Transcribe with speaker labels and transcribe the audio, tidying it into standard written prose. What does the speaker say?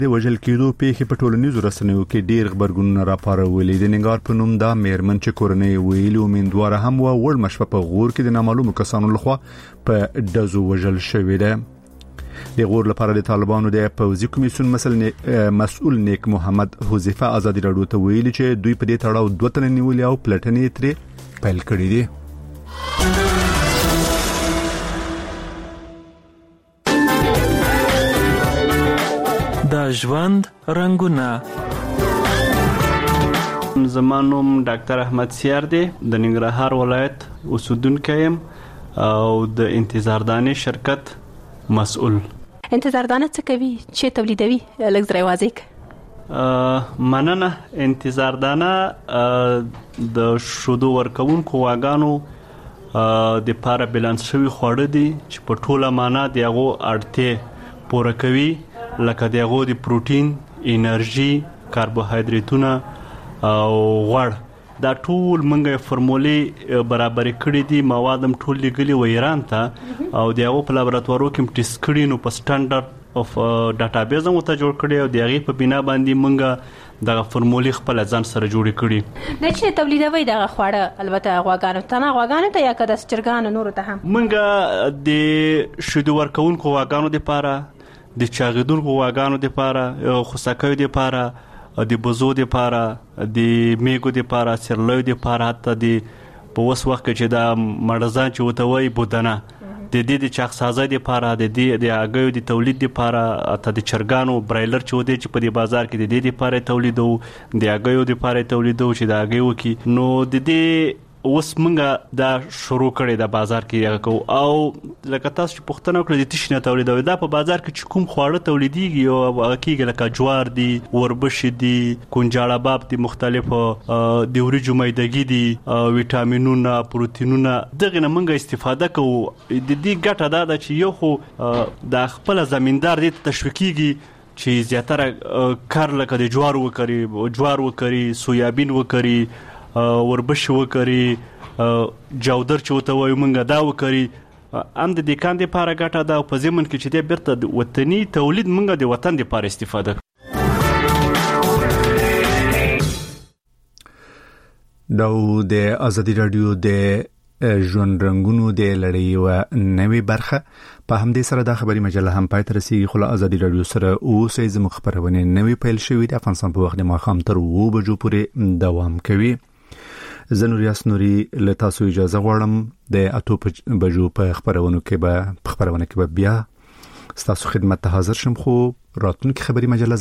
Speaker 1: د وژل کېدو پیښې په ټولنیزو رسنیو کې ډېر خبرګونونه راپارولي. د ننګار په نوم دا میرمن چې کورنۍ ویلي امیندواره هم و وړ مشفه په غور کې د نامعلومو کسانو لخوا په ډزو وژل شوې ده. د غور لپاره د طالبانو د پوځي کمیسیون مسؤل نیک محمد حذیفه ازادي راډیو ته ویلي چې دوی په دې تړاو 2 تنه نیولې او پلټنې ترې پیل کړې دي.
Speaker 2: د ژوند رنگونه.
Speaker 3: زمانوم ډاکټر احمد سیار دی، د ننګرهار ولایت اوسیدونکی یم او د انتظاردانې شرکت مسؤل.
Speaker 4: انتظاردانه څه کوي؟ چې تولیدوي؟ لږ زړه واضح
Speaker 3: مننه. انتظاردانه د شودو ورکوونکو واګانو د پاره بیلانس شوی خواړه دي چې په ټوله معنا دغه اړتیا پوره کوي، لکه دغه د پروتین، انرژي، کاربوهایډریټونه او غوړ. دا ټول منګه فرمولې برابر کړې دي، موادم ټول لګلي و ایران ته او دغه په لابراتوارو کې ټیسټ کړي، نو په سټانډرډ اف ډاټابیس هم ته جوړ کړي او دغه په بنا باندې منګه دغه فرمولې خپل ځان سره جوړ کړي.
Speaker 4: د چې تولیدوي دغه خواړه البته غواګانو ته یا کده سچرګانو نور ته هم
Speaker 3: منګه د شودو ورکوونکو واګانو لپاره، د چاغیدونکو واګانو لپاره، خوساکیو لپاره، د بوزو لپاره، د میګو لپاره، سرلوی لپاره، حتی د په وس وخت کې چې د مړزان چې وتوي بودنه د دې د چاغسازۍ لپاره، د دې د اګیو د تولید لپاره، ته د چرګانو برایلر چې ودی چې په دې بازار کې د دې لپاره تولیدو، د اګیو لپاره تولیدو چې د اګیو کې نو د دې اوس منګه دا شروع کړي د بازار کې کو او لکه تاسو چې پښتنه کړی د تشنه تولیدوي دا په بازار کې چې کوم خواړه تولیديږي او کېږي لکه جوار دي، وربشي دي، کونجاړه باب دي، مختلفو د وریجو میدګي دي، ویټامینونه، پروتینونه، دغه نه منګه استفاده کوو. د دې ګټه دا ده چې یو خو د خپل زمیندار دې تشویقيږي چې زیاتره کار لکه د جوار وکړي، سویابین وکړي، وربشي وکړي، جودر چې وته وایو منګه دا وکړي. ام د دې کاندې لپاره ګټه ده او په ضمن کې چې د بیرته د وطني تولید منګه د وطن لپاره استفاده.
Speaker 1: دا د ازادي رادیو د ژوند رنگونو د لړۍ و نوې برخه. په همدې سره د خبري مجله هم پای ته رسیدي، خو ازادي رادیو سره اوسې زموږ خبرونه نوې پیل شوې د افغانستان په وخت د ماښام تر 2 بجو پورې دوام کوي. زنوریاس نوري له تاسو اجازه غواړم د 8 بجو په خبرونه کې به بیا ستاسو خدمت ته حاضر شم، خو راتلونکي خبري مجله